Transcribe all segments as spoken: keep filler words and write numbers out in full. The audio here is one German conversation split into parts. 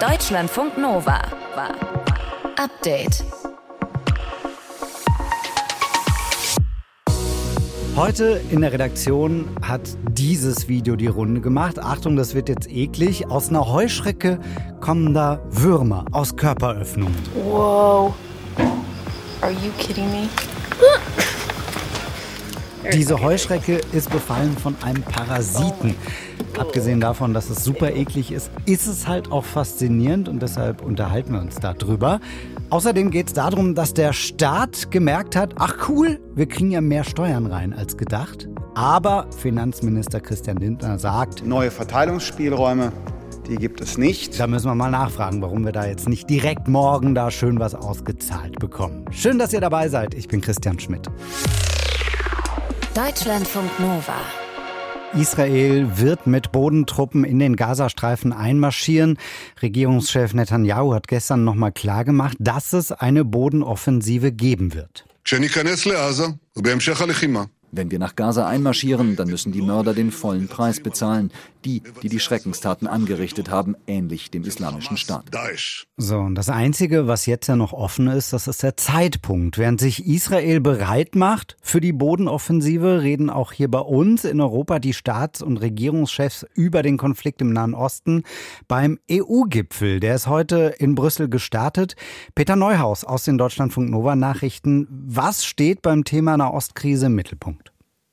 Deutschlandfunk Nova. Update. Heute in der Redaktion hat dieses Video die Runde gemacht. Achtung, das wird jetzt eklig. Aus einer Heuschrecke kommen da Würmer aus Körperöffnungen. Wow. Are you kidding me? Diese Heuschrecke ist befallen von einem Parasiten. Abgesehen davon, dass es super eklig ist, ist es halt auch faszinierend und deshalb unterhalten wir uns darüber. Außerdem geht es darum, dass der Staat gemerkt hat, ach cool, wir kriegen ja mehr Steuern rein als gedacht. Aber Finanzminister Christian Lindner sagt, neue Verteilungsspielräume, die gibt es nicht. Da müssen wir mal nachfragen, warum wir da jetzt nicht direkt morgen da schön was ausgezahlt bekommen. Schön, dass ihr dabei seid. Ich bin Christian Schmidt. Deutschlandfunk Nova. Israel wird mit Bodentruppen in den Gazastreifen einmarschieren. Regierungschef Netanyahu hat gestern nochmal klargemacht, dass es eine Bodenoffensive geben wird. Wenn wir nach Gaza einmarschieren, dann müssen die Mörder den vollen Preis bezahlen. Die, die die Schreckenstaten angerichtet haben, ähnlich dem Islamischen Staat. So, und das Einzige, was jetzt ja noch offen ist, das ist der Zeitpunkt. Während sich Israel bereit macht für die Bodenoffensive, reden auch hier bei uns in Europa die Staats- und Regierungschefs über den Konflikt im Nahen Osten beim E U-Gipfel. Der ist heute in Brüssel gestartet. Peter Neuhaus aus den Deutschlandfunk Nova Nachrichten. Was steht beim Thema Nahostkrise im Mittelpunkt?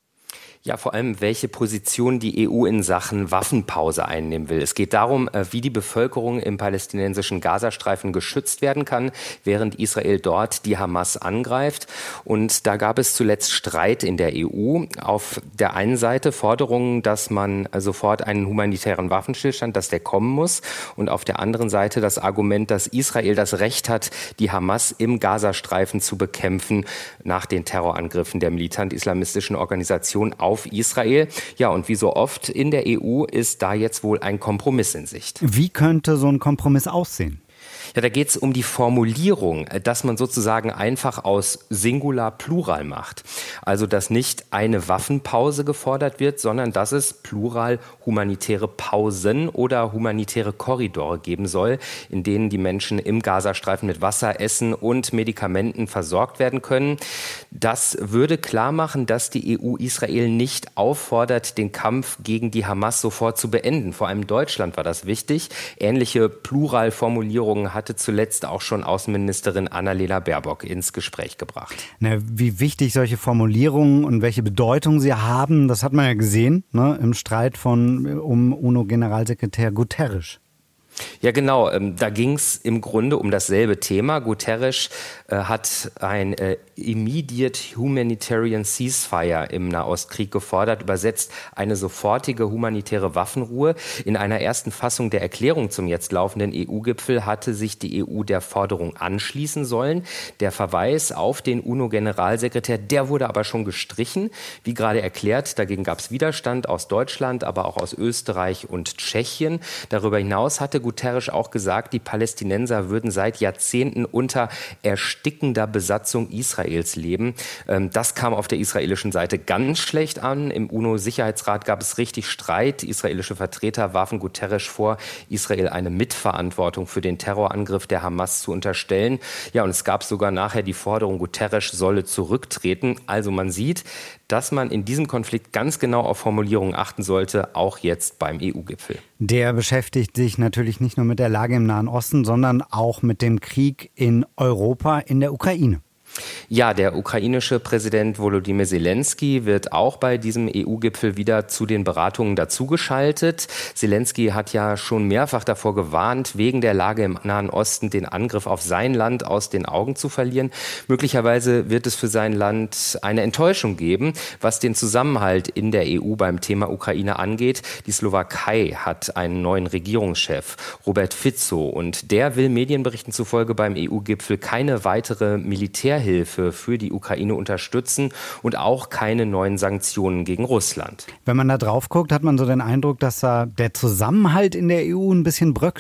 Ja, vor allem, welche Position die E U in Sachen Waffenpause einnehmen will. Es geht darum, wie die Bevölkerung im palästinensischen Gazastreifen geschützt werden kann, während Israel dort die Hamas angreift. Und da gab es zuletzt Streit in der E U. Auf der einen Seite Forderungen, dass man sofort einen humanitären Waffenstillstand, dass der kommen muss. Und auf der anderen Seite das Argument, dass Israel das Recht hat, die Hamas im Gazastreifen zu bekämpfen, nach den Terrorangriffen der militant-islamistischen Organisation auf Israel. Ja, und wie so oft in der E U ist da jetzt wohl ein Kompromiss in Sicht. Wie könnte so ein Kompromiss aussehen? Ja, da geht es um die Formulierung, dass man sozusagen einfach aus Singular Plural macht. Also, dass nicht eine Waffenpause gefordert wird, sondern dass es plural humanitäre Pausen oder humanitäre Korridore geben soll, in denen die Menschen im Gazastreifen mit Wasser, Essen und Medikamenten versorgt werden können. Das würde klar machen, dass die E U Israel nicht auffordert, den Kampf gegen die Hamas sofort zu beenden. Vor allem Deutschland war das wichtig. Ähnliche Pluralformulierungen hatte zuletzt auch schon Außenministerin Annalena Baerbock ins Gespräch gebracht. Na, wie wichtig solche Formulierungen und welche Bedeutung sie haben, das hat man ja gesehen, ne, im Streit von um UNO-Generalsekretär Guterres. Ja, genau. Da ging es im Grunde um dasselbe Thema. Guterres äh, hat ein äh, Immediate Humanitarian Ceasefire im Nahostkrieg gefordert, übersetzt eine sofortige humanitäre Waffenruhe. In einer ersten Fassung der Erklärung zum jetzt laufenden E U-Gipfel hatte sich die E U der Forderung anschließen sollen. Der Verweis auf den UNO-Generalsekretär, der wurde aber schon gestrichen. Wie gerade erklärt, dagegen gab es Widerstand aus Deutschland, aber auch aus Österreich und Tschechien. Darüber hinaus hatte Guterres auch gesagt, die Palästinenser würden seit Jahrzehnten unter erstickender Besatzung Israels leben. Das kam auf der israelischen Seite ganz schlecht an. Im UNO-Sicherheitsrat gab es richtig Streit. Israelische Vertreter warfen Guterres vor, Israel eine Mitverantwortung für den Terrorangriff der Hamas zu unterstellen. Ja, und es gab sogar nachher die Forderung, Guterres solle zurücktreten. Also man sieht, dass man in diesem Konflikt ganz genau auf Formulierungen achten sollte, auch jetzt beim E U-Gipfel. Der beschäftigt sich natürlich nicht nur mit der Lage im Nahen Osten, sondern auch mit dem Krieg in Europa, in der Ukraine. Ja, der ukrainische Präsident Volodymyr Zelensky wird auch bei diesem E U-Gipfel wieder zu den Beratungen dazugeschaltet. Zelensky hat ja schon mehrfach davor gewarnt, wegen der Lage im Nahen Osten den Angriff auf sein Land aus den Augen zu verlieren. Möglicherweise wird es für sein Land eine Enttäuschung geben, was den Zusammenhalt in der E U beim Thema Ukraine angeht. Die Slowakei hat einen neuen Regierungschef, Robert Fico, und der will Medienberichten zufolge beim E U-Gipfel keine weitere Militärhilfe für die Ukraine unterstützen und auch keine neuen Sanktionen gegen Russland. Wenn man da drauf guckt, hat man so den Eindruck, dass da der Zusammenhalt in der E U ein bisschen bröckelt.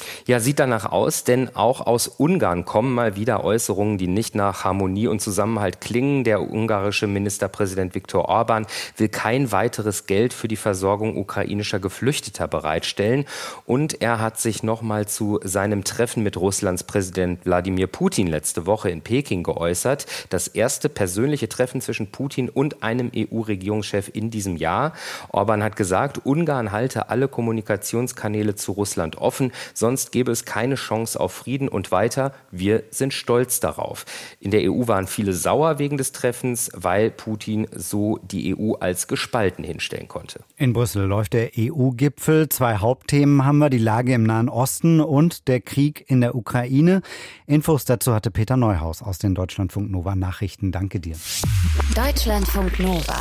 Ja, sieht danach aus, denn auch aus Ungarn kommen mal wieder Äußerungen, die nicht nach Harmonie und Zusammenhalt klingen. Der ungarische Ministerpräsident Viktor Orbán will kein weiteres Geld für die Versorgung ukrainischer Geflüchteter bereitstellen. Und er hat sich nochmal zu seinem Treffen mit Russlands Präsident Wladimir Putin letzte Woche in Peking geäußert. Das erste persönliche Treffen zwischen Putin und einem E U-Regierungschef in diesem Jahr. Orbán hat gesagt, Ungarn halte alle Kommunikationskanäle zu Russland offen, sonst gäbe es keine Chance auf Frieden. Und weiter, wir sind stolz darauf. In der E U waren viele sauer wegen des Treffens, weil Putin so die E U als gespalten hinstellen konnte. In Brüssel läuft der E U-Gipfel. Zwei Hauptthemen haben wir, die Lage im Nahen Osten und der Krieg in der Ukraine. Infos dazu hatte Peter Neuhaus aus den Deutschlandfunk Nova Nachrichten. Danke dir. Deutschlandfunk Nova.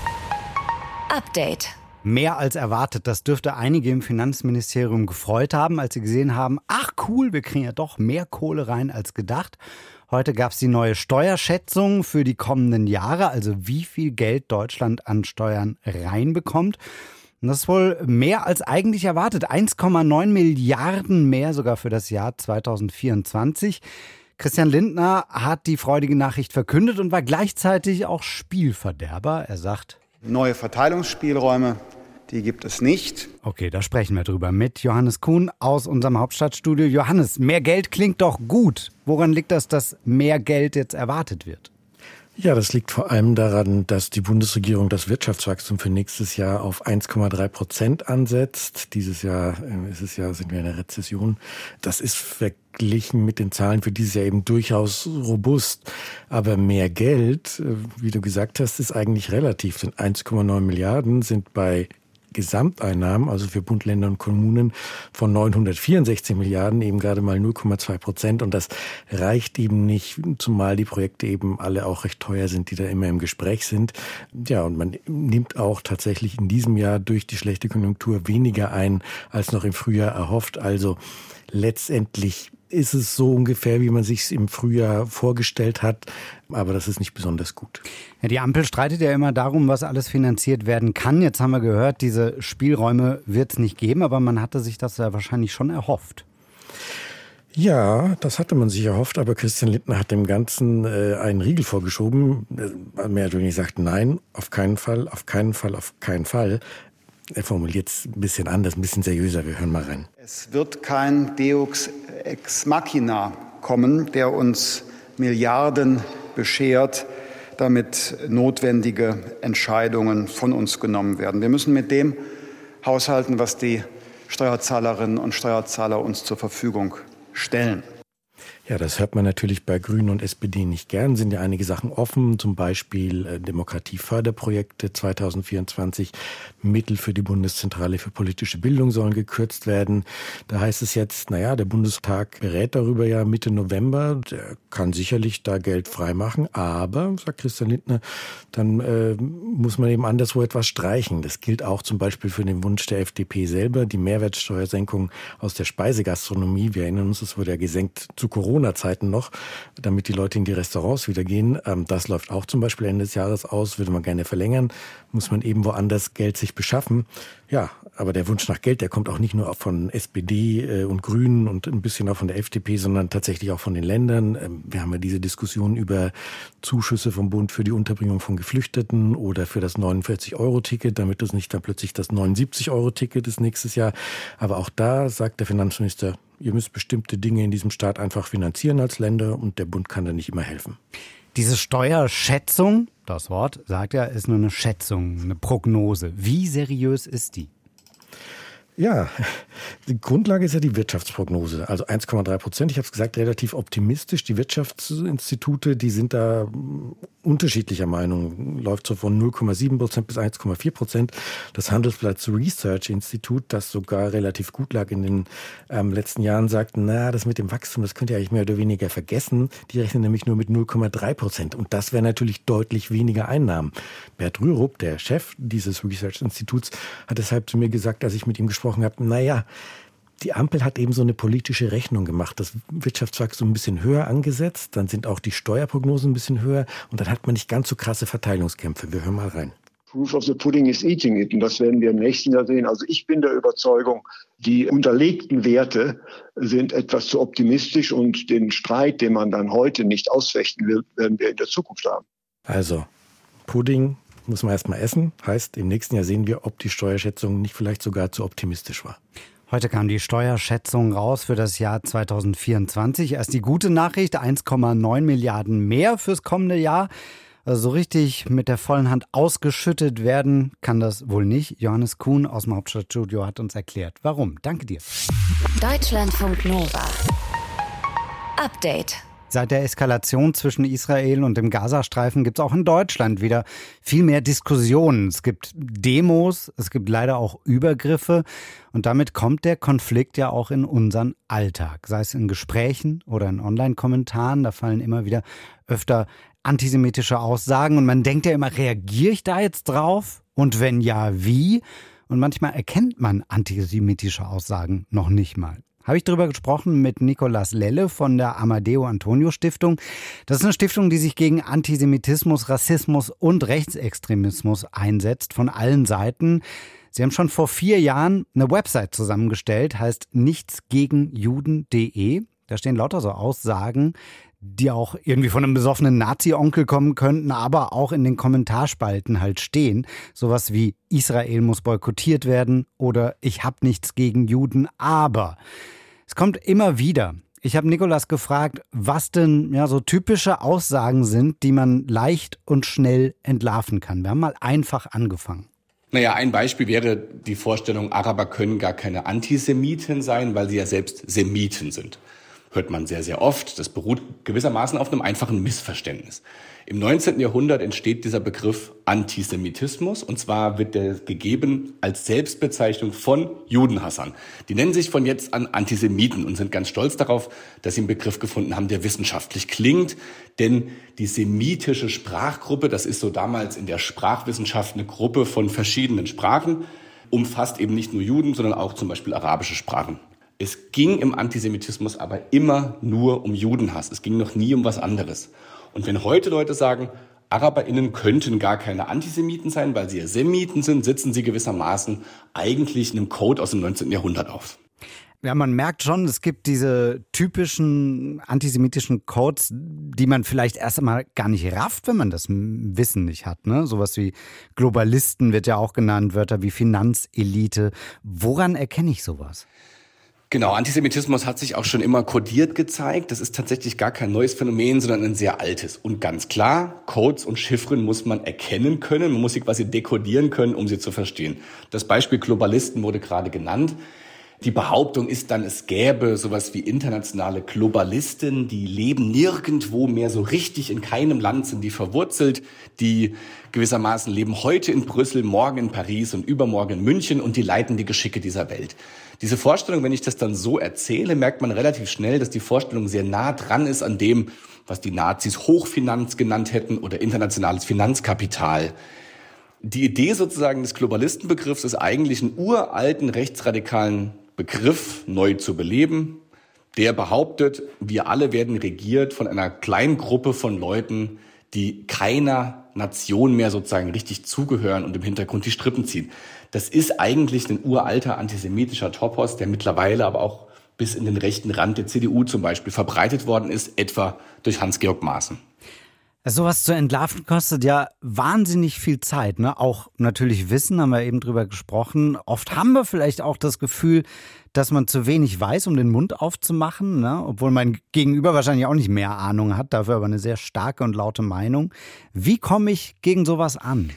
Update. Mehr als erwartet. Das dürfte einige im Finanzministerium gefreut haben, als sie gesehen haben, ach cool, wir kriegen ja doch mehr Kohle rein als gedacht. Heute gab es die neue Steuerschätzung für die kommenden Jahre, also wie viel Geld Deutschland an Steuern reinbekommt. Und das ist wohl mehr als eigentlich erwartet. eins Komma neun Milliarden mehr sogar für das Jahr zweitausendvierundzwanzig. Christian Lindner hat die freudige Nachricht verkündet und war gleichzeitig auch Spielverderber. Er sagt: Neue Verteilungsspielräume, die gibt es nicht. Okay, da sprechen wir drüber mit Johannes Kuhn aus unserem Hauptstadtstudio. Johannes, mehr Geld klingt doch gut. Woran liegt das, dass mehr Geld jetzt erwartet wird? Ja, das liegt vor allem daran, dass die Bundesregierung das Wirtschaftswachstum für nächstes Jahr auf eins Komma drei Prozent ansetzt. Dieses Jahr äh, ist es ja, sind wir in der Rezession. Das ist verglichen mit den Zahlen für dieses Jahr eben durchaus robust. Aber mehr Geld, äh, wie du gesagt hast, ist eigentlich relativ. Denn eins Komma neun Milliarden sind bei Gesamteinnahmen, also für Bund, Länder und Kommunen, von neunhundertvierundsechzig Milliarden eben gerade mal null Komma zwei Prozent. Und das reicht eben nicht, zumal die Projekte eben alle auch recht teuer sind, die da immer im Gespräch sind. Ja, und man nimmt auch tatsächlich in diesem Jahr durch die schlechte Konjunktur weniger ein, als noch im Frühjahr erhofft. Also letztendlich ist es so ungefähr, wie man sich es im Frühjahr vorgestellt hat. Aber das ist nicht besonders gut. Ja, die Ampel streitet ja immer darum, was alles finanziert werden kann. Jetzt haben wir gehört, diese Spielräume wird es nicht geben, aber man hatte sich das ja wahrscheinlich schon erhofft. Ja, das hatte man sich erhofft, aber Christian Lindner hat dem Ganzen äh, einen Riegel vorgeschoben. Er mehr oder weniger sagt, nein, auf keinen Fall, auf keinen Fall, auf keinen Fall. Er formuliert es ein bisschen anders, ein bisschen seriöser. Wir hören mal rein. Es wird kein Deus ex machina kommen, der uns Milliarden beschert, damit notwendige Entscheidungen von uns genommen werden. Wir müssen mit dem haushalten, was die Steuerzahlerinnen und Steuerzahler uns zur Verfügung stellen. Ja, das hört man natürlich bei Grünen und S P D nicht gern. Sind ja einige Sachen offen, zum Beispiel äh, Demokratieförderprojekte zweitausendvierundzwanzig. Mittel für die Bundeszentrale für politische Bildung sollen gekürzt werden. Da heißt es jetzt, naja, der Bundestag berät darüber ja Mitte November. Der kann sicherlich da Geld freimachen. Aber, sagt Christian Lindner, dann äh, muss man eben anderswo etwas streichen. Das gilt auch zum Beispiel für den Wunsch der F D P selber, die Mehrwertsteuersenkung aus der Speisegastronomie. Wir erinnern uns, es wurde ja gesenkt zu Corona-Zeiten noch, damit die Leute in die Restaurants wieder gehen. Das läuft auch zum Beispiel Ende des Jahres aus, würde man gerne verlängern, muss man eben woanders Geld sich beschaffen. Ja, aber der Wunsch nach Geld, der kommt auch nicht nur von S P D und Grünen und ein bisschen auch von der F D P, sondern tatsächlich auch von den Ländern. Wir haben ja diese Diskussion über Zuschüsse vom Bund für die Unterbringung von Geflüchteten oder für das neunundvierzig-Euro-Ticket, damit es nicht dann plötzlich das neunundsiebzig-Euro-Ticket ist nächstes Jahr. Aber auch da sagt der Finanzminister, ihr müsst bestimmte Dinge in diesem Staat einfach finanzieren als Länder und der Bund kann da nicht immer helfen. Diese Steuerschätzung, das Wort sagt ja, ist nur eine Schätzung, eine Prognose. Wie seriös ist die? Ja, die Grundlage ist ja die Wirtschaftsprognose, also eins Komma drei Prozent. Ich habe es gesagt, relativ optimistisch. Die Wirtschaftsinstitute, die sind da unterschiedlicher Meinung. Läuft so von null Komma sieben Prozent bis eins Komma vier Prozent. Das Handelsblatt Research Institut, das sogar relativ gut lag in den ähm, letzten Jahren, sagt, na, das mit dem Wachstum, das könnt ihr eigentlich mehr oder weniger vergessen. Die rechnen nämlich nur mit null Komma drei Prozent. Und das wäre natürlich deutlich weniger Einnahmen. Bert Rürup, der Chef dieses Research Instituts, hat deshalb zu mir gesagt, als ich mit ihm gesprochen habe, naja, die Ampel hat eben so eine politische Rechnung gemacht. Das Wirtschaftswachstum ein bisschen höher angesetzt, dann sind auch die Steuerprognosen ein bisschen höher und dann hat man nicht ganz so krasse Verteilungskämpfe. Wir hören mal rein. Proof of the pudding is eating it. Und das werden wir im nächsten Jahr sehen. Also ich bin der Überzeugung, die unterlegten Werte sind etwas zu optimistisch und den Streit, den man dann heute nicht ausfechten will, werden wir in der Zukunft haben. Also, Pudding muss man erstmal essen. Heißt, im nächsten Jahr sehen wir, ob die Steuerschätzung nicht vielleicht sogar zu optimistisch war. Heute kam die Steuerschätzung raus für das Jahr zweitausendvierundzwanzig. Erst die gute Nachricht, eins Komma neun Milliarden mehr fürs kommende Jahr. Also so richtig mit der vollen Hand ausgeschüttet werden kann das wohl nicht. Johannes Kuhn aus dem Hauptstadtstudio hat uns erklärt, warum. Danke dir. Deutschlandfunk Nova. Update. Seit der Eskalation zwischen Israel und dem Gazastreifen gibt es auch in Deutschland wieder viel mehr Diskussionen. Es gibt Demos, es gibt leider auch Übergriffe und damit kommt der Konflikt ja auch in unseren Alltag. Sei es in Gesprächen oder in Online-Kommentaren, da fallen immer wieder öfter antisemitische Aussagen und man denkt ja immer, reagiere ich da jetzt drauf? Und wenn ja, wie? Und manchmal erkennt man antisemitische Aussagen noch nicht mal. Habe ich darüber gesprochen mit Nicolas Lelle von der Amadeo Antonio Stiftung. Das ist eine Stiftung, die sich gegen Antisemitismus, Rassismus und Rechtsextremismus einsetzt, von allen Seiten. Sie haben schon vor vier Jahren eine Website zusammengestellt, heißt nichtsgegenjuden punkt de. Da stehen lauter so Aussagen, die auch irgendwie von einem besoffenen Nazi-Onkel kommen könnten, aber auch in den Kommentarspalten halt stehen. Sowas wie Israel muss boykottiert werden oder ich habe nichts gegen Juden, aber es kommt immer wieder. Ich habe Nicolas gefragt, was denn ja so typische Aussagen sind, die man leicht und schnell entlarven kann. Wir haben mal einfach angefangen. Naja, ein Beispiel wäre die Vorstellung, Araber können gar keine Antisemiten sein, weil sie ja selbst Semiten sind. Hört man sehr, sehr oft. Das beruht gewissermaßen auf einem einfachen Missverständnis. Im neunzehnten Jahrhundert entsteht dieser Begriff Antisemitismus und zwar wird der gegeben als Selbstbezeichnung von Judenhassern. Die nennen sich von jetzt an Antisemiten und sind ganz stolz darauf, dass sie einen Begriff gefunden haben, der wissenschaftlich klingt. Denn die semitische Sprachgruppe, das ist so damals in der Sprachwissenschaft eine Gruppe von verschiedenen Sprachen, umfasst eben nicht nur Juden, sondern auch zum Beispiel arabische Sprachen. Es ging im Antisemitismus aber immer nur um Judenhass. Es ging noch nie um was anderes. Und wenn heute Leute sagen, AraberInnen könnten gar keine Antisemiten sein, weil sie ja Semiten sind, sitzen sie gewissermaßen eigentlich in einem Code aus dem neunzehnten Jahrhundert auf. Ja, man merkt schon, es gibt diese typischen antisemitischen Codes, die man vielleicht erst einmal gar nicht rafft, wenn man das Wissen nicht hat. Ne? Sowas wie Globalisten wird ja auch genannt, Wörter wie Finanzelite. Woran erkenne ich sowas? Genau, Antisemitismus hat sich auch schon immer kodiert gezeigt. Das ist tatsächlich gar kein neues Phänomen, sondern ein sehr altes. Und ganz klar, Codes und Chiffren muss man erkennen können. Man muss sie quasi dekodieren können, um sie zu verstehen. Das Beispiel Globalisten wurde gerade genannt. Die Behauptung ist dann, es gäbe sowas wie internationale Globalisten, die leben nirgendwo mehr so richtig, in keinem Land sind die verwurzelt, die gewissermaßen leben heute in Brüssel, morgen in Paris und übermorgen in München und die leiten die Geschicke dieser Welt. Diese Vorstellung, wenn ich das dann so erzähle, merkt man relativ schnell, dass die Vorstellung sehr nah dran ist an dem, was die Nazis Hochfinanz genannt hätten oder internationales Finanzkapital. Die Idee sozusagen des Globalistenbegriffs ist eigentlich einen uralten rechtsradikalen Begriff neu zu beleben, der behauptet, wir alle werden regiert von einer kleinen Gruppe von Leuten, die keiner Nation mehr sozusagen richtig zugehören und im Hintergrund die Strippen ziehen. Das ist eigentlich ein uralter antisemitischer Topos, der mittlerweile aber auch bis in den rechten Rand der C D U zum Beispiel verbreitet worden ist, etwa durch Hans-Georg Maaßen. Sowas zu entlarven kostet ja wahnsinnig viel Zeit, ne? Auch natürlich Wissen, haben wir eben drüber gesprochen. Oft haben wir vielleicht auch das Gefühl, dass man zu wenig weiß, um den Mund aufzumachen, ne? Obwohl mein Gegenüber wahrscheinlich auch nicht mehr Ahnung hat, dafür aber eine sehr starke und laute Meinung. Wie komme ich gegen sowas an?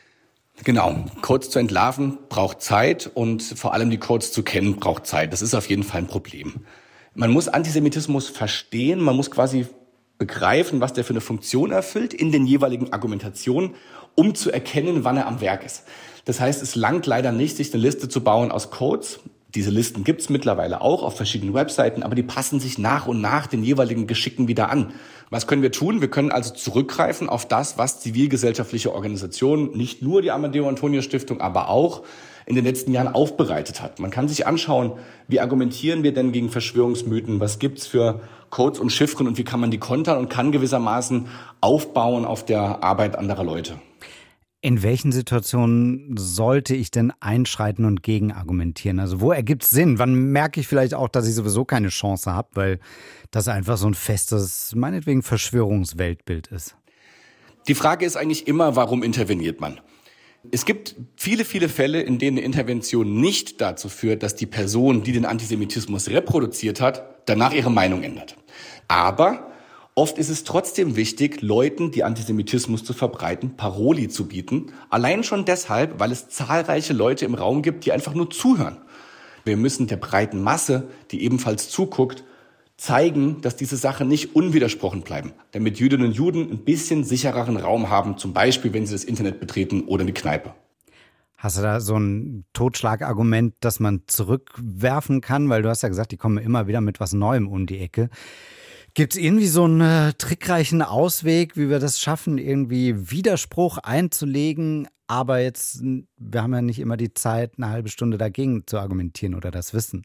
Genau, Codes zu entlarven braucht Zeit und vor allem die Codes zu kennen braucht Zeit. Das ist auf jeden Fall ein Problem. Man muss Antisemitismus verstehen, man muss quasi begreifen, was der für eine Funktion erfüllt in den jeweiligen Argumentationen, um zu erkennen, wann er am Werk ist. Das heißt, es langt leider nicht, sich eine Liste zu bauen aus Codes. Diese Listen gibt es mittlerweile auch auf verschiedenen Webseiten, aber die passen sich nach und nach den jeweiligen Geschicken wieder an. Was können wir tun? Wir können also zurückgreifen auf das, was zivilgesellschaftliche Organisationen, nicht nur die Amadeo Antonio Stiftung, aber auch in den letzten Jahren aufbereitet hat. Man kann sich anschauen, wie argumentieren wir denn gegen Verschwörungsmythen, was gibt's für Codes und Chiffren und wie kann man die kontern und kann gewissermaßen aufbauen auf der Arbeit anderer Leute. In welchen Situationen sollte ich denn einschreiten und gegenargumentieren? Also wo ergibt es Sinn? Wann merke ich vielleicht auch, dass ich sowieso keine Chance habe, weil das einfach so ein festes, meinetwegen Verschwörungsweltbild ist? Die Frage ist eigentlich immer, warum interveniert man? Es gibt viele, viele Fälle, in denen eine Intervention nicht dazu führt, dass die Person, die den Antisemitismus reproduziert hat, danach ihre Meinung ändert. Aber oft ist es trotzdem wichtig, Leuten, die Antisemitismus zu verbreiten, Paroli zu bieten. Allein schon deshalb, weil es zahlreiche Leute im Raum gibt, die einfach nur zuhören. Wir müssen der breiten Masse, die ebenfalls zuguckt, zeigen, dass diese Sachen nicht unwidersprochen bleiben, damit Jüdinnen und Juden ein bisschen sichereren Raum haben, zum Beispiel, wenn sie das Internet betreten oder eine Kneipe. Hast du da so ein Totschlagargument, das man zurückwerfen kann? Weil du hast ja gesagt, die kommen immer wieder mit was Neuem um die Ecke. Gibt es irgendwie so einen äh, trickreichen Ausweg, wie wir das schaffen, irgendwie Widerspruch einzulegen, aber jetzt, wir haben ja nicht immer die Zeit, eine halbe Stunde dagegen zu argumentieren oder das Wissen?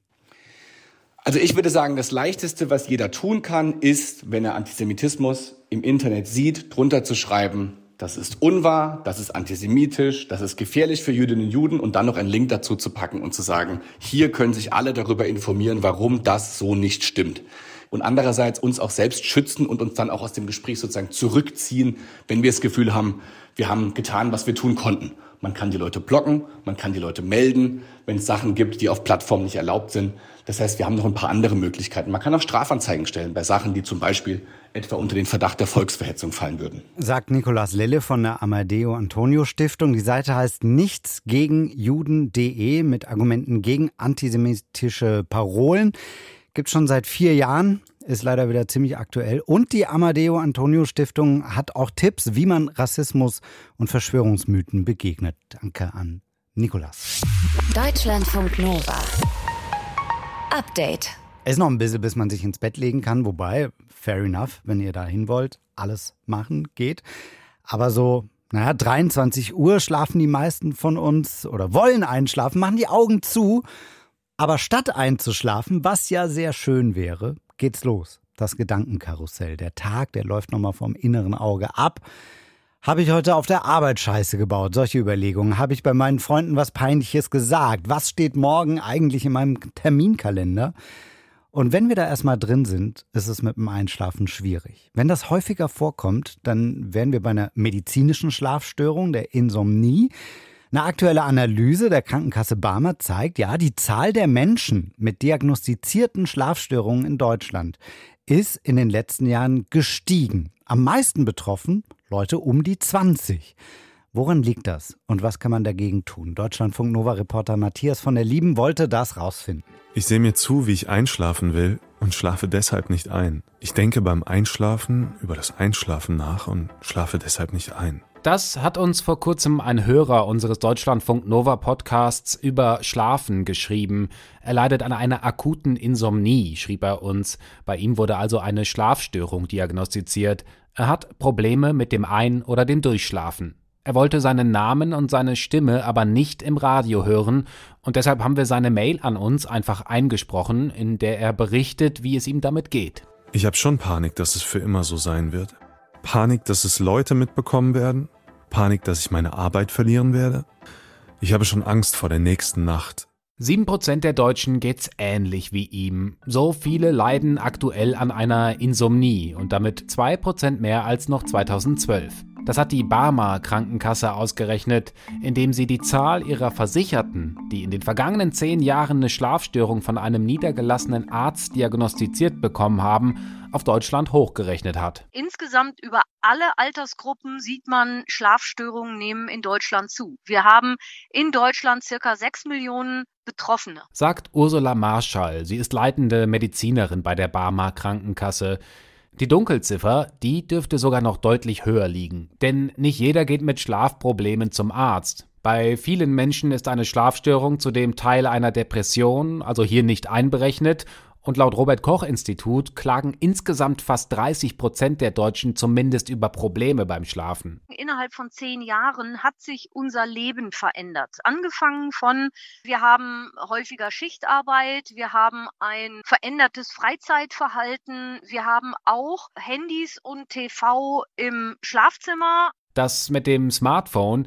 Also ich würde sagen, das Leichteste, was jeder tun kann, ist, wenn er Antisemitismus im Internet sieht, drunter zu schreiben, das ist unwahr, das ist antisemitisch, das ist gefährlich für Jüdinnen und Juden und dann noch einen Link dazu zu packen und zu sagen, hier können sich alle darüber informieren, warum das so nicht stimmt. Und andererseits uns auch selbst schützen und uns dann auch aus dem Gespräch sozusagen zurückziehen, wenn wir das Gefühl haben, wir haben getan, was wir tun konnten. Man kann die Leute blocken, man kann die Leute melden, wenn es Sachen gibt, die auf Plattformen nicht erlaubt sind. Das heißt, wir haben noch ein paar andere Möglichkeiten. Man kann auch Strafanzeigen stellen bei Sachen, die zum Beispiel etwa unter den Verdacht der Volksverhetzung fallen würden. Sagt Nicolas Lille von der Amadeo Antonio Stiftung. Die Seite heißt nichts gegen Juden punkt de mit Argumenten gegen antisemitische Parolen. Gibt schon seit vier Jahren, ist leider wieder ziemlich aktuell. Und die Amadeo Antonio Stiftung hat auch Tipps, wie man Rassismus und Verschwörungsmythen begegnet. Danke an Nicolas. Deutschlandfunk Nova. Update. Es ist noch ein bisschen, bis man sich ins Bett legen kann. Wobei, fair enough, wenn ihr da hin wollt, alles machen geht. Aber so, naja, dreiundzwanzig Uhr schlafen die meisten von uns oder wollen einschlafen, machen die Augen zu. Aber statt einzuschlafen, was ja sehr schön wäre, geht's los. Das Gedankenkarussell. Der Tag, der läuft nochmal vom inneren Auge ab. Habe ich heute auf der Arbeit Scheiße gebaut? Solche Überlegungen. Habe ich bei meinen Freunden was Peinliches gesagt? Was steht morgen eigentlich in meinem Terminkalender? Und wenn wir da erstmal drin sind, ist es mit dem Einschlafen schwierig. Wenn das häufiger vorkommt, dann wären wir bei einer medizinischen Schlafstörung, der Insomnie. Eine aktuelle Analyse der Krankenkasse Barmer zeigt, ja, die Zahl der Menschen mit diagnostizierten Schlafstörungen in Deutschland ist in den letzten Jahren gestiegen. Am meisten betroffen Leute um die zwanzig. Woran liegt das und was kann man dagegen tun? Deutschlandfunk Nova-Reporter Matthias von der Lieben wollte das rausfinden. Ich sehe mir zu, wie ich einschlafen will und schlafe deshalb nicht ein. Ich denke beim Einschlafen über das Einschlafen nach und schlafe deshalb nicht ein. Das hat uns vor kurzem ein Hörer unseres Deutschlandfunk Nova Podcasts über Schlafen geschrieben. Er leidet an einer akuten Insomnie, schrieb er uns. Bei ihm wurde also eine Schlafstörung diagnostiziert. Er hat Probleme mit dem Ein- oder dem Durchschlafen. Er wollte seinen Namen und seine Stimme aber nicht im Radio hören und deshalb haben wir seine Mail an uns einfach eingesprochen, in der er berichtet, wie es ihm damit geht. Ich habe schon Panik, dass es für immer so sein wird. Panik, dass es Leute mitbekommen werden. Panik, dass ich meine Arbeit verlieren werde. Ich habe schon Angst vor der nächsten Nacht. Sieben Prozent der Deutschen geht's ähnlich wie ihm. So viele leiden aktuell an einer Insomnie und damit zwei Prozent mehr als noch zweitausendzwölf. Das hat die Barmer Krankenkasse ausgerechnet, indem sie die Zahl ihrer Versicherten, die in den vergangenen zehn Jahren eine Schlafstörung von einem niedergelassenen Arzt diagnostiziert bekommen haben, auf Deutschland hochgerechnet hat. Insgesamt über alle Altersgruppen sieht man, Schlafstörungen nehmen in Deutschland zu. Wir haben in Deutschland circa sechs Millionen Betroffene. Sagt Ursula Marschall. Sie ist leitende Medizinerin bei der Barmer Krankenkasse. Die Dunkelziffer, die dürfte sogar noch deutlich höher liegen. Denn nicht jeder geht mit Schlafproblemen zum Arzt. Bei vielen Menschen ist eine Schlafstörung zudem Teil einer Depression, also hier nicht einberechnet. Und laut Robert-Koch-Institut klagen insgesamt fast dreißig Prozent der Deutschen zumindest über Probleme beim Schlafen. Innerhalb von zehn Jahren hat sich unser Leben verändert. Angefangen von, wir haben häufiger Schichtarbeit, wir haben ein verändertes Freizeitverhalten, wir haben auch Handys und T V im Schlafzimmer. Das mit dem Smartphone,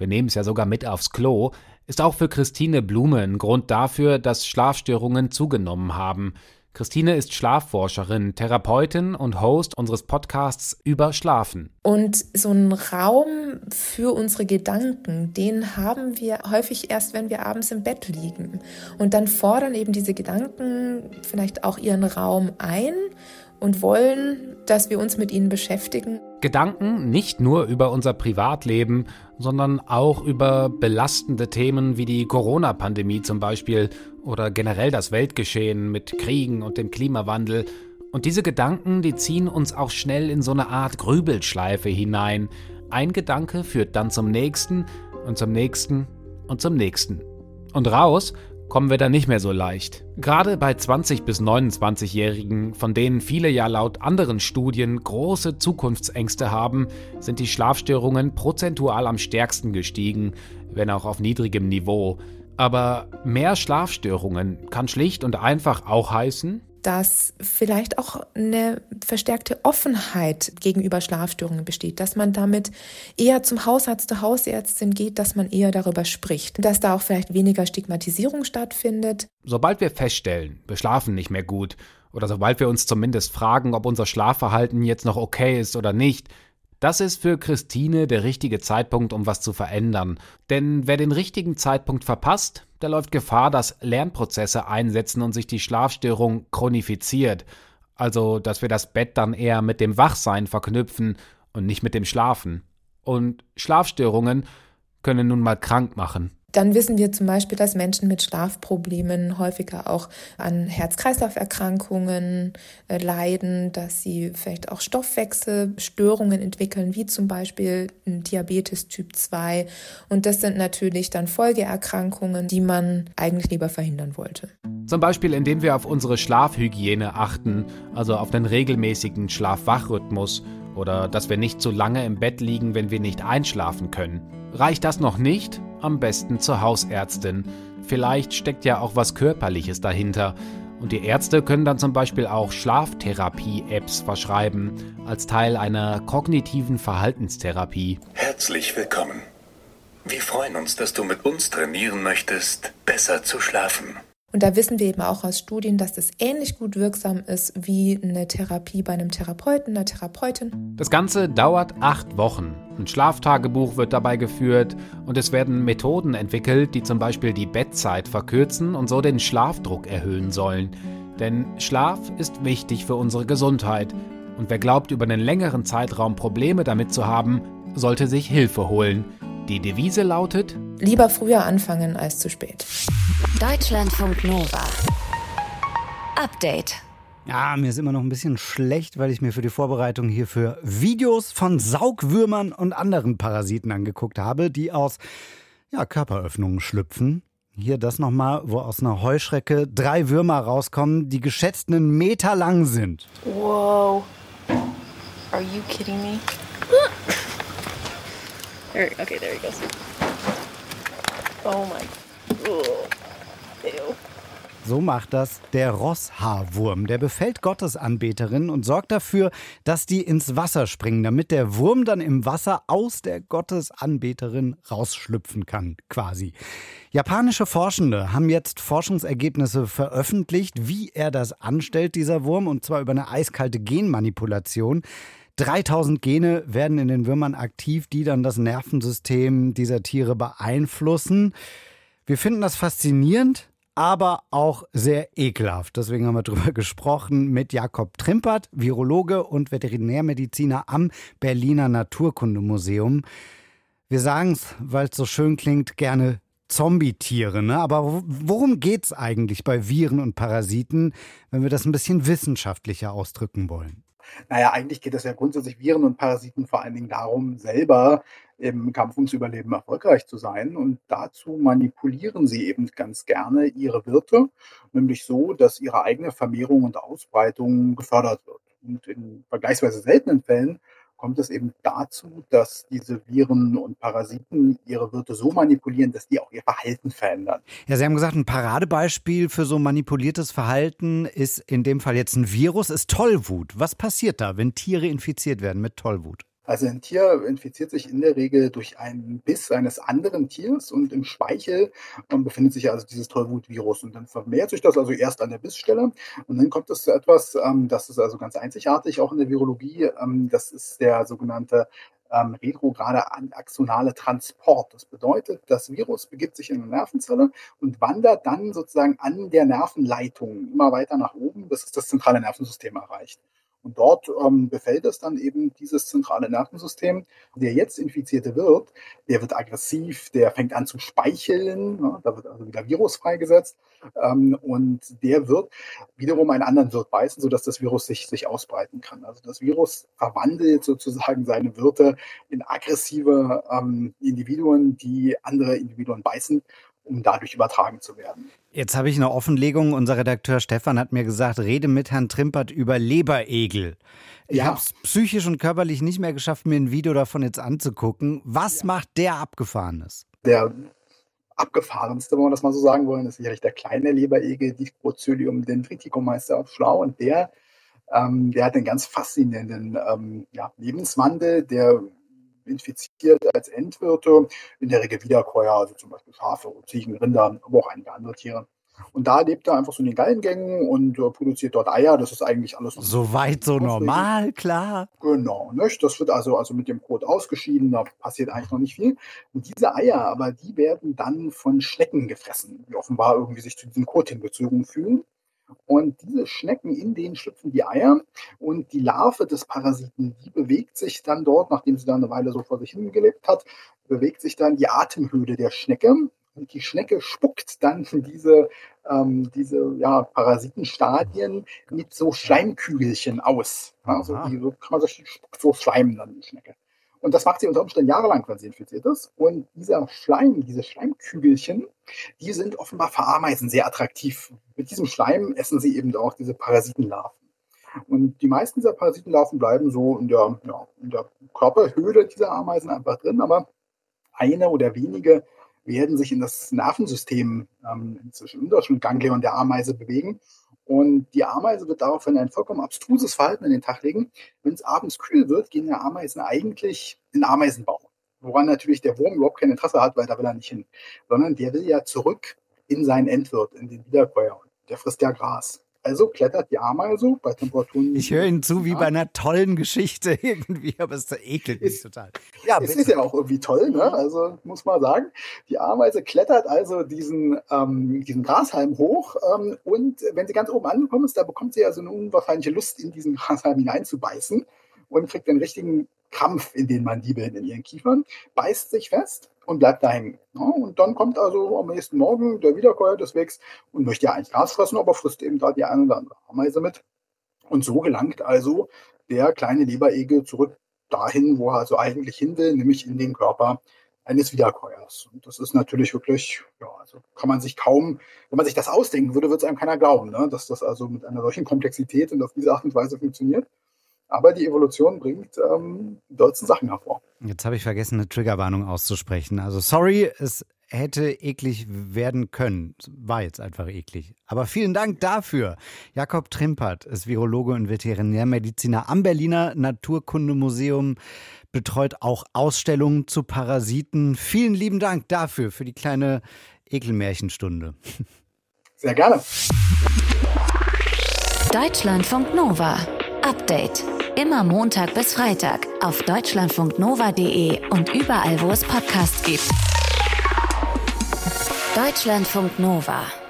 wir nehmen es ja sogar mit aufs Klo, ist auch für Christine Blume ein Grund dafür, dass Schlafstörungen zugenommen haben. Christine ist Schlafforscherin, Therapeutin und Host unseres Podcasts über Schlafen. Und so einen Raum für unsere Gedanken, den haben wir häufig erst, wenn wir abends im Bett liegen. Und dann fordern eben diese Gedanken vielleicht auch ihren Raum ein und wollen, dass wir uns mit ihnen beschäftigen. Gedanken nicht nur über unser Privatleben, sondern auch über belastende Themen wie die Corona-Pandemie zum Beispiel oder generell das Weltgeschehen mit Kriegen und dem Klimawandel. Und diese Gedanken, die ziehen uns auch schnell in so eine Art Grübelschleife hinein. Ein Gedanke führt dann zum nächsten und zum nächsten und zum nächsten. Und raus kommen wir da nicht mehr so leicht. Gerade bei zwanzig- bis neunundzwanzigjährigen, von denen viele ja laut anderen Studien große Zukunftsängste haben, sind die Schlafstörungen prozentual am stärksten gestiegen, wenn auch auf niedrigem Niveau. Aber mehr Schlafstörungen kann schlicht und einfach auch heißen, dass vielleicht auch eine verstärkte Offenheit gegenüber Schlafstörungen besteht, dass man damit eher zum Hausarzt, zur Hausärztin geht, dass man eher darüber spricht, dass da auch vielleicht weniger Stigmatisierung stattfindet. Sobald wir feststellen, wir schlafen nicht mehr gut oder sobald wir uns zumindest fragen, ob unser Schlafverhalten jetzt noch okay ist oder nicht, das ist für Christine der richtige Zeitpunkt, um was zu verändern. Denn wer den richtigen Zeitpunkt verpasst, der läuft Gefahr, dass Lernprozesse einsetzen und sich die Schlafstörung chronifiziert. Also, dass wir das Bett dann eher mit dem Wachsein verknüpfen und nicht mit dem Schlafen. Und Schlafstörungen können nun mal krank machen. Dann wissen wir zum Beispiel, dass Menschen mit Schlafproblemen häufiger auch an Herz-Kreislauf-Erkrankungen äh, leiden, dass sie vielleicht auch Stoffwechselstörungen entwickeln, wie zum Beispiel Diabetes Typ zwei. Und das sind natürlich dann Folgeerkrankungen, die man eigentlich lieber verhindern wollte. Zum Beispiel, indem wir auf unsere Schlafhygiene achten, also auf den regelmäßigen Schlaf-Wach-Rhythmus oder dass wir nicht zu lange im Bett liegen, wenn wir nicht einschlafen können. Reicht das noch nicht? Am besten zur Hausärztin. Vielleicht steckt ja auch was Körperliches dahinter. Und die Ärzte können dann zum Beispiel auch Schlaftherapie-Apps verschreiben, als Teil einer kognitiven Verhaltenstherapie. Herzlich willkommen. Wir freuen uns, dass du mit uns trainieren möchtest, besser zu schlafen. Und da wissen wir eben auch aus Studien, dass das ähnlich gut wirksam ist wie eine Therapie bei einem Therapeuten, einer Therapeutin. Das Ganze dauert acht Wochen. Ein Schlaftagebuch wird dabei geführt und es werden Methoden entwickelt, die zum Beispiel die Bettzeit verkürzen und so den Schlafdruck erhöhen sollen. Denn Schlaf ist wichtig für unsere Gesundheit. Und wer glaubt, über einen längeren Zeitraum Probleme damit zu haben, sollte sich Hilfe holen. Die Devise lautet: Lieber früher anfangen als zu spät. Deutschlandfunk Nova. Update. Ja, mir ist immer noch ein bisschen schlecht, weil ich mir für die Vorbereitung hierfür Videos von Saugwürmern und anderen Parasiten angeguckt habe, die aus ja, Körperöffnungen schlüpfen. Hier das nochmal, wo aus einer Heuschrecke drei Würmer rauskommen, die geschätzt einen Meter lang sind. Whoa. Are you kidding me? There, okay, there he goes. Oh my. Oh. Ew. So macht das der Rosshaarwurm. Der befällt Gottesanbeterinnen und sorgt dafür, dass die ins Wasser springen, damit der Wurm dann im Wasser aus der Gottesanbeterin rausschlüpfen kann, quasi. Japanische Forschende haben jetzt Forschungsergebnisse veröffentlicht, wie er das anstellt, dieser Wurm, und zwar über eine eiskalte Genmanipulation. dreitausend Gene werden in den Würmern aktiv, die dann das Nervensystem dieser Tiere beeinflussen. Wir finden das faszinierend, aber auch sehr ekelhaft. Deswegen haben wir darüber gesprochen mit Jakob Trimpert, Virologe und Veterinärmediziner am Berliner Naturkundemuseum. Wir sagen es, weil es so schön klingt, gerne Zombie-Tiere, ne? Aber worum geht es eigentlich bei Viren und Parasiten, wenn wir das ein bisschen wissenschaftlicher ausdrücken wollen? Naja, eigentlich geht es ja grundsätzlich Viren und Parasiten vor allen Dingen darum, selber im Kampf ums Überleben erfolgreich zu sein. Und dazu manipulieren sie eben ganz gerne ihre Wirte, nämlich so, dass ihre eigene Vermehrung und Ausbreitung gefördert wird. Und in vergleichsweise seltenen Fällen kommt es eben dazu, dass diese Viren und Parasiten ihre Wirte so manipulieren, dass die auch ihr Verhalten verändern. Ja, Sie haben gesagt, ein Paradebeispiel für so manipuliertes Verhalten ist in dem Fall jetzt ein Virus, ist Tollwut. Was passiert da, wenn Tiere infiziert werden mit Tollwut? Also ein Tier infiziert sich in der Regel durch einen Biss eines anderen Tiers und im Speichel ähm, befindet sich also dieses Tollwut-Virus und dann vermehrt sich das also erst an der Bissstelle und dann kommt es zu etwas, ähm, das ist also ganz einzigartig auch in der Virologie, ähm, das ist der sogenannte ähm, retrograde axonale Transport. Das bedeutet, das Virus begibt sich in eine Nervenzelle und wandert dann sozusagen an der Nervenleitung immer weiter nach oben, bis es das zentrale Nervensystem erreicht. Und dort ähm, befällt es dann eben dieses zentrale Nervensystem. Der jetzt infizierte Wirt, der wird aggressiv, der fängt an zu speicheln, ne? Da wird also wieder Virus freigesetzt ähm, und der wird wiederum einen anderen Wirt beißen, sodass das Virus sich, sich ausbreiten kann. Also das Virus verwandelt sozusagen seine Wirte in aggressive ähm, Individuen, die andere Individuen beißen, um dadurch übertragen zu werden. Jetzt habe ich eine Offenlegung. Unser Redakteur Stefan hat mir gesagt, rede mit Herrn Trimpert über Leberegel. Ich Ja. habe es psychisch und körperlich nicht mehr geschafft, mir ein Video davon jetzt anzugucken. Was macht der Abgefahrenes? Der abgefahrenste, wenn wir das mal so sagen wollen, ist sicherlich der kleine Leberegel, Dictyocilium dendriticum heißt er auf schlau. Und der, ähm, der hat einen ganz faszinierenden ähm, ja, Lebenswandel, der infiziert als Endwirte, in der Regel Wiederkäuer, also zum Beispiel Schafe, Ziegen, Rinder, aber auch einige andere Tiere. Und da lebt er einfach so in den Gallengängen und äh, produziert dort Eier. Das ist eigentlich alles noch Soweit so normal, klar. Genau, nicht? Das wird also, also mit dem Kot ausgeschieden, da passiert eigentlich noch nicht viel. Und diese Eier, aber die werden dann von Schnecken gefressen, die offenbar irgendwie sich zu diesem Kot hingezogen fühlen. Und diese Schnecken, in denen schlüpfen die Eier und die Larve des Parasiten, die bewegt sich dann dort, nachdem sie dann eine Weile so vor sich hingelebt hat, bewegt sich dann die Atemhöhle der Schnecke. Und die Schnecke spuckt dann diese, ähm, diese ja, Parasitenstadien mit so Schleimkügelchen aus. Also die, so kann man sich spuckt so Schleim dann die Schnecke. Und das macht sie unter Umständen jahrelang, wenn sie infiziert ist. Und dieser Schleim, diese Schleimkügelchen, die sind offenbar für Ameisen sehr attraktiv. Mit diesem Schleim essen sie eben auch diese Parasitenlarven. Und die meisten dieser Parasitenlarven bleiben so in der, ja, in der Körperhöhle dieser Ameisen einfach drin, aber eine oder wenige werden sich in das Nervensystem ähm, zwischen Unterschenkel und Ganglion der Ameise bewegen. Und die Ameise wird daraufhin ein vollkommen abstruses Verhalten an den Tag legen. Wenn es abends kühl wird, gehen die Ameisen eigentlich in den Ameisenbau. Woran natürlich der Wurm überhaupt kein Interesse hat, weil da will er nicht hin. Sondern der will ja zurück in seinen Endwirt, in den Wiederkäuer. Der frisst ja Gras. Also klettert die Ameise bei Temperaturen... Ich höre Ihnen zu wie bei einer tollen Geschichte irgendwie, aber es ekelt mich ist, total. Ja, es ist ja auch irgendwie toll, ne? Also muss man sagen. Die Ameise klettert also diesen, ähm, diesen Grashalm hoch ähm, und wenn sie ganz oben angekommen ist, da bekommt sie ja so eine unwahrscheinliche Lust, in diesen Grashalm hineinzubeißen und kriegt den richtigen Krampf in den Mandibeln, in ihren Kiefern, beißt sich fest und bleibt da hängen. Ja, und dann kommt also am nächsten Morgen der Wiederkäuer des Wegs und möchte ja eigentlich Gras fressen, aber frisst eben da die eine oder andere Ameise mit. Und so gelangt also der kleine Leberegel zurück dahin, wo er also eigentlich hin will, nämlich in den Körper eines Wiederkäuers. Und das ist natürlich wirklich, ja, also kann man sich kaum, wenn man sich das ausdenken würde, würde es einem keiner glauben, ne? Dass das also mit einer solchen Komplexität und auf diese Art und Weise funktioniert. Aber die Evolution bringt ähm, die dollsten Sachen hervor. Jetzt habe ich vergessen, eine Triggerwarnung auszusprechen. Also sorry, es hätte eklig werden können. War jetzt einfach eklig. Aber vielen Dank dafür. Jakob Trimpert ist Virologe und Veterinärmediziner am Berliner Naturkundemuseum, betreut auch Ausstellungen zu Parasiten. Vielen lieben Dank dafür, für die kleine Ekelmärchenstunde. Sehr gerne. Deutschlandfunk Nova. Update. Immer Montag bis Freitag auf deutschlandfunknova punkt de und überall, wo es Podcasts gibt. Deutschlandfunk Nova.